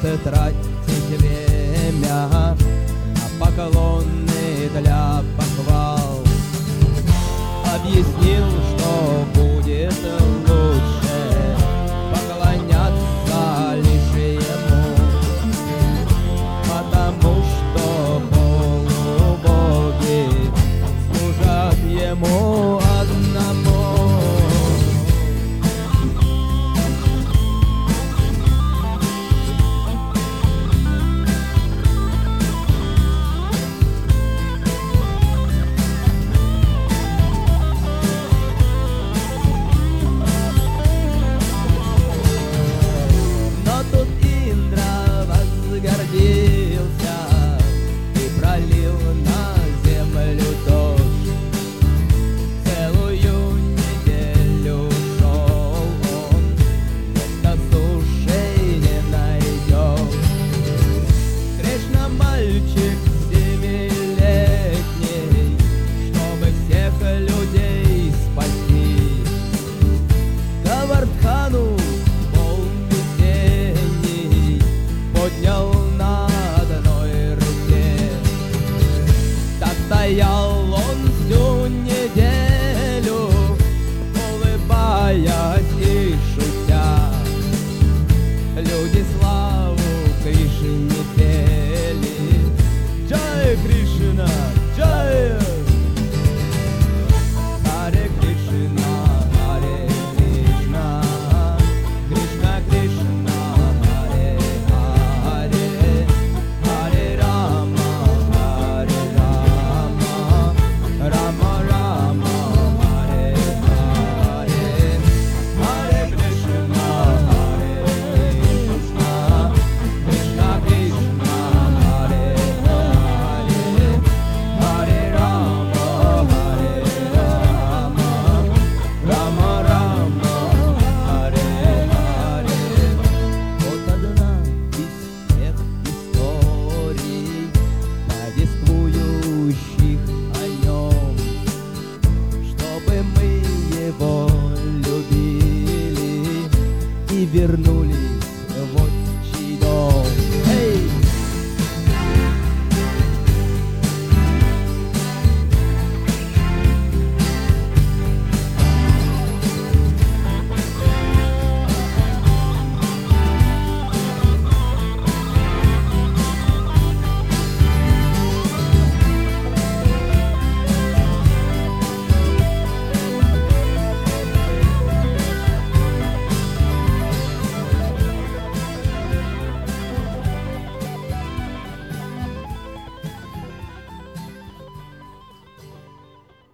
тратить время на поклоны для похвал. Объяснил, что будет лучше поклоняться лишь ему, потому что полубоги служат ему одному. И пролил на землю дождь. Целую неделю шел он, места суши не найдет. Грешно мальчик 7-летний, чтобы всех людей спасти. Говардхану волн весенний поднял на одной руке. Так стоял он всю неделю, улыбаясь и шутя. Люди славу Кришне